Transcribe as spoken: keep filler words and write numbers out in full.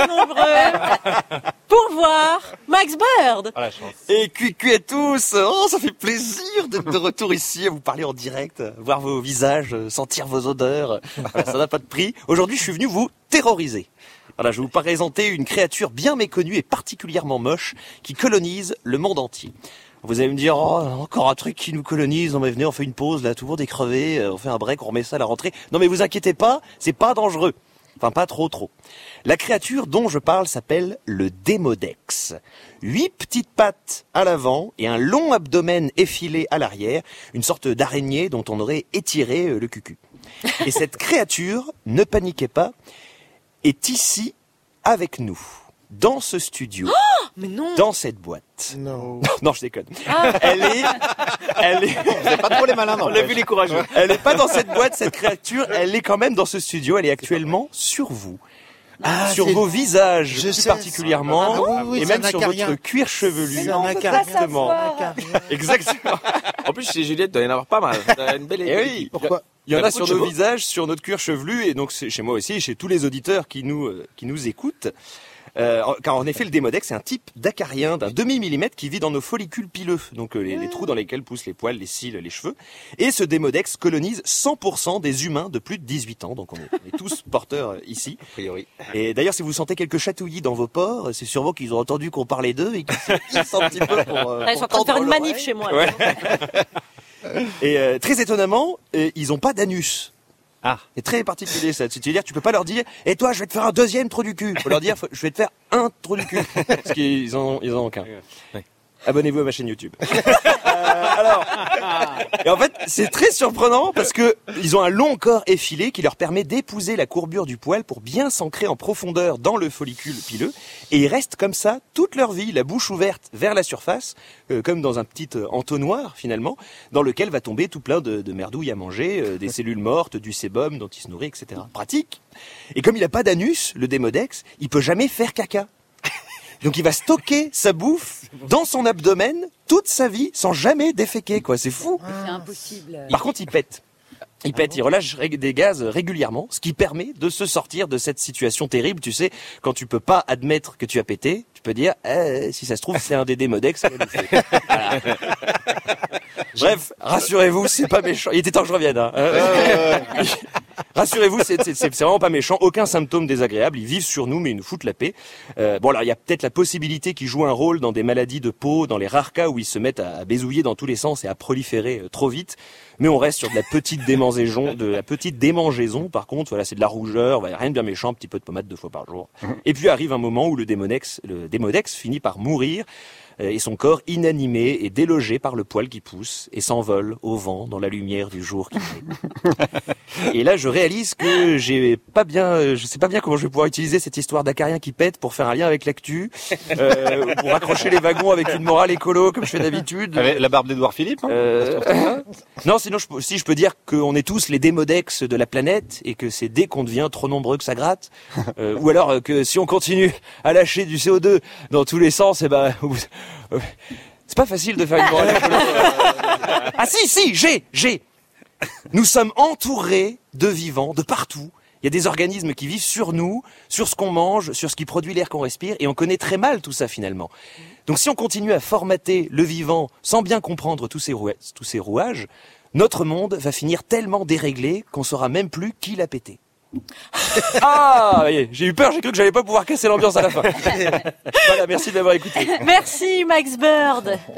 très nombreux pour voir Max Bird. Ah, la chance. Et cuit à tous. Oh, ça fait plaisir d'être de retour ici, à vous parler en direct, voir vos visages, sentir vos odeurs. Voilà, ça n'a pas de prix. Aujourd'hui, je suis venu vous terroriser. Voilà, je vais vous présenter une créature bien méconnue et particulièrement moche qui colonise le monde entier. Vous allez me dire, oh, encore un truc qui nous colonise, on va venir, on fait une pause, là, tout le monde est crevé, on fait un break, on remet ça à la rentrée. Non mais vous inquiétez pas, c'est pas dangereux. Enfin, pas trop trop. La créature dont je parle s'appelle le Démodex. Huit petites pattes à l'avant et un long abdomen effilé à l'arrière, une sorte d'araignée dont on aurait étiré le cucu. Et cette créature, ne paniquez pas, est ici avec nous, dans ce studio, oh, mais non. dans cette boîte. Non. Non, je déconne. Ah. Elle est, elle est. Vous n'avez pas trop les malins, non. On a vu les courageux. Elle n'est pas dans cette boîte, cette créature. Elle est quand même dans ce studio. Elle est actuellement sur vous. Ah, sur vos visages, je plus sais, particulièrement, ah, oui, oui, et même sur acarien. votre cuir chevelu. C'est un acarien. Exactement. Exactement. En plus, chez Juliette, il doit y en avoir pas mal. T'as une belle Et oui. Pourquoi? Il y en a beaucoup sur de nos chevaux. visages, sur notre cuir chevelu, et donc c'est chez moi aussi, et chez tous les auditeurs qui nous euh, qui nous écoutent. Euh, car en effet, le Démodex, c'est un type d'acarien d'un demi-millimètre qui vit dans nos follicules pileux, donc euh, les, les trous dans lesquels poussent les poils, les cils, les cheveux. Et ce Démodex colonise cent pour cent des humains de plus de dix-huit ans, donc on est, on est tous porteurs euh, ici. A priori. Et d'ailleurs, si vous sentez quelques chatouillis dans vos pores, c'est sûrement qu'ils ont entendu qu'on parlait d'eux et qu'ils se hissent un petit peu pour... Euh, Là, ils sont en train de faire une manif chez moi. Ouais. Et euh, très étonnamment, euh, ils ont pas d'anus. Ah. C'est très particulier ça. C'est-à-dire, tu peux pas leur dire, et toi, je vais te faire un deuxième trou du cul. Faut leur dire, faut- je vais te faire un trou du cul. Parce qu'ils en, ils en ont qu'un. Ouais. Abonnez-vous à ma chaîne YouTube. Euh, alors, et en fait, c'est très surprenant parce que ils ont un long corps effilé qui leur permet d'épouser la courbure du poil pour bien s'ancrer en profondeur dans le follicule pileux. Et ils restent comme ça toute leur vie, la bouche ouverte vers la surface, euh, comme dans un petit euh, entonnoir finalement, dans lequel va tomber tout plein de, de merdouilles à manger, euh, des cellules mortes, du sébum dont il se nourrit, et cetera. Pratique. Et comme il n'a pas d'anus, le Démodex, il peut jamais faire caca. Donc il va stocker sa bouffe dans son abdomen toute sa vie sans jamais déféquer, quoi. C'est fou. C'est impossible. Par contre, il pète. Il pète, il relâche rég- des gaz régulièrement, ce qui permet de se sortir de cette situation terrible. Tu sais, quand tu peux pas admettre que tu as pété, tu peux dire, eh, si ça se trouve, c'est un des Démodex. Voilà. Bref, rassurez-vous, c'est pas méchant. Il était temps que je revienne. Hein. Euh, Rassurez-vous, c'est, c'est, c'est vraiment pas méchant. Aucun symptôme désagréable. Ils vivent sur nous, mais ils nous foutent la paix. Euh, bon, alors il y a peut-être la possibilité qu'ils jouent un rôle dans des maladies de peau, dans les rares cas où ils se mettent à, à bézouiller dans tous les sens et à proliférer euh, trop vite. Mais on reste sur de la petite démangeaison, de la petite démangeaison. Par contre, voilà, c'est de la rougeur, voilà, rien de bien méchant, un petit peu de pommade deux fois par jour. Et puis arrive un moment où le Démodex, le Démodex finit par mourir. Et son corps inanimé est délogé par le poil qui pousse et s'envole au vent dans la lumière du jour qui naît. Et là, je réalise que j'ai pas bien, je sais pas bien comment je vais pouvoir utiliser cette histoire d'acarien qui pète pour faire un lien avec l'actu, euh, pour accrocher les wagons avec une morale écolo comme je fais d'habitude. Avec la barbe d'Edouard Philippe, hein. Euh, non, sinon, je, si je peux dire qu'on est tous les Démodex de la planète et que c'est dès qu'on devient trop nombreux que ça gratte, euh, ou alors euh, que si on continue à lâcher du C O deux dans tous les sens, et ben, au bout de- euh, c'est pas facile de faire une morale écolo. euh. Ah si, si, j'ai, j'ai. Nous sommes entourés de vivants de partout. Il y a des organismes qui vivent sur nous, sur ce qu'on mange, sur ce qui produit l'air qu'on respire, et on connaît très mal tout ça finalement. Donc si on continue à formater le vivant sans bien comprendre tous ces, rouages, tous ces rouages, notre monde va finir tellement déréglé qu'on saura même plus qui l'a pété. Ah, voyez, j'ai eu peur, j'ai cru que j'allais pas pouvoir casser l'ambiance à la fin. Voilà, merci de m'avoir écouté. Merci Max Bird.